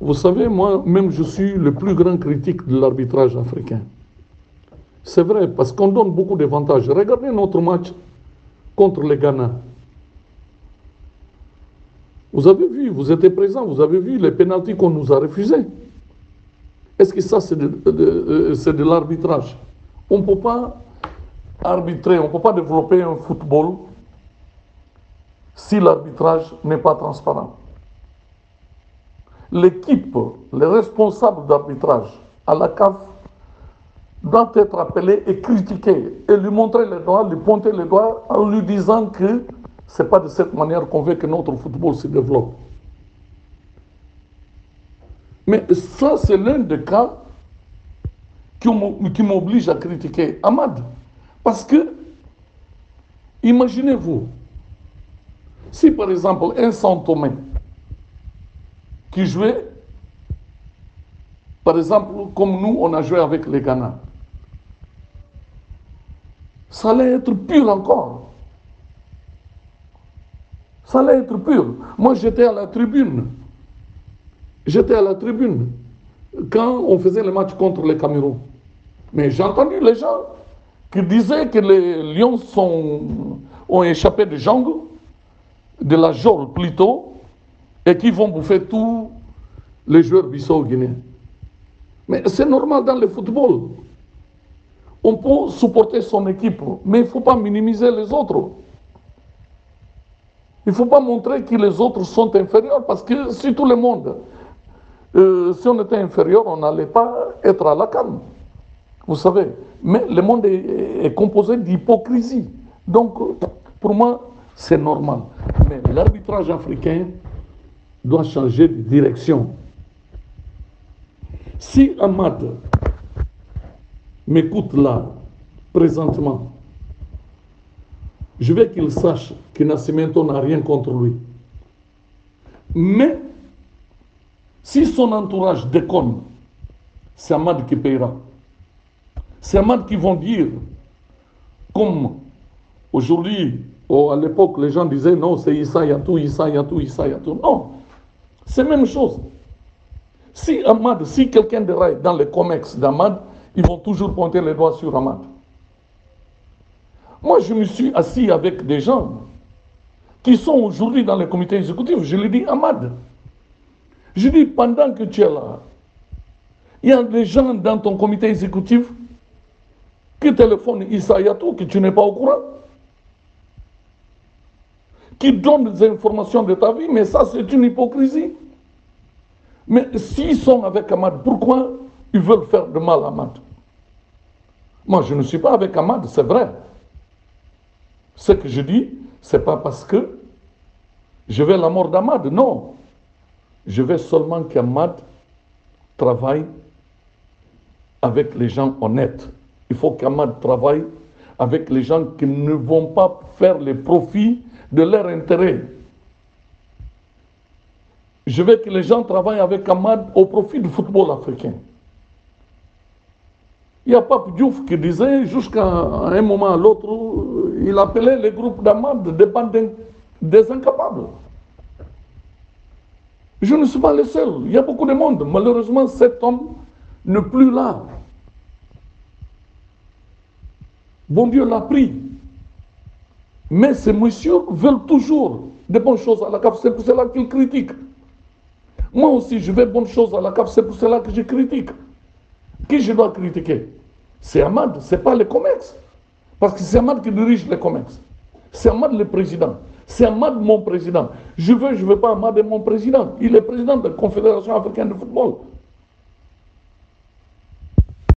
Vous savez, moi-même, je suis le plus grand critique de l'arbitrage africain. C'est vrai, parce qu'on donne beaucoup d'avantages. Regardez notre match contre les Ghana. Vous avez vu, vous étiez présent, vous avez vu les pénaltys qu'on nous a refusés. Est-ce que ça, c'est de l'arbitrage? On ne peut pas arbitrer, on ne peut pas développer un football si l'arbitrage n'est pas transparent. L'équipe, les responsables d'arbitrage à la CAF doivent être appelés et critiqués et lui montrer les doigts, lui pointer les doigts en lui disant que ce n'est pas de cette manière qu'on veut que notre football se développe. Mais ça, c'est l'un des cas qui m'oblige à critiquer Ahmad. Parce que, imaginez-vous, si par exemple un Saint-Thomé qui jouait, par exemple, comme nous, on a joué avec les Ghana, ça allait être pur encore. Ça allait être pur. Moi, j'étais à la tribune. J'étais à la tribune quand on faisait le match contre le Cameroun. Mais j'ai entendu les gens qui disaient que les Lions ont échappé de jungle, de la geôle plutôt, et qui vont bouffer tous les joueurs bissau-guinéens. Mais c'est normal dans le football. On peut supporter son équipe, mais il ne faut pas minimiser les autres. Il ne faut pas montrer que les autres sont inférieurs, parce que si tout le monde, si on était inférieur, on n'allait pas être à la CAN. Vous savez, mais le monde est composé d'hypocrisie. Donc, pour moi, c'est normal. Mais l'arbitrage africain doit changer de direction. Si Ahmad m'écoute là, présentement, je veux qu'il sache que Nascimento n'a rien contre lui. Mais, si son entourage déconne, c'est Ahmad qui paiera. C'est Ahmad qui vont dire, comme aujourd'hui, à l'époque, les gens disaient non, c'est Issa Yatou, Issa Yatou, Issa Yatou. Non, c'est la même chose. Si Ahmad, si quelqu'un déraille dans les comex d'Ahmad, ils vont toujours pointer les doigts sur Ahmad. Moi, je me suis assis avec des gens qui sont aujourd'hui dans le comité exécutif. Je lui dis, Ahmad, je dis, pendant que tu es là, il y a des gens dans ton comité exécutif qui téléphonent Issa Yatou, que tu n'es pas au courant, qui donnent des informations de ta vie, mais ça, c'est une hypocrisie. Mais s'ils sont avec Ahmad, pourquoi ils veulent faire de mal à Ahmad? Moi, je ne suis pas avec Ahmad, c'est vrai. Ce que je dis, ce n'est pas parce que je veux la mort d'Ahmad, non. Je veux seulement qu'Ahmad travaille avec les gens honnêtes. Il faut qu'Ahmad travaille avec les gens qui ne vont pas faire les profits de leur intérêt. Je veux que les gens travaillent avec Ahmad au profit du football africain. Il y a Pape Diouf qui disait, jusqu'à un moment à l'autre, il appelait les groupes d'Ahmad des bandes des incapables. Je ne suis pas le seul. Il y a beaucoup de monde. Malheureusement, cet homme n'est plus là. Bon Dieu l'a pris. Mais ces messieurs veulent toujours de bonnes choses à la CAF. C'est pour cela qu'ils critiquent. Moi aussi, je veux bonnes choses à la CAF. C'est pour cela que je critique. Qui je dois critiquer? C'est Ahmad, ce n'est pas les COMEX. Parce que c'est Ahmad qui dirige les COMEX. C'est Ahmad le président. C'est Ahmad mon président. Je veux pas, Ahmad est mon président. Il est président de la Confédération africaine de football.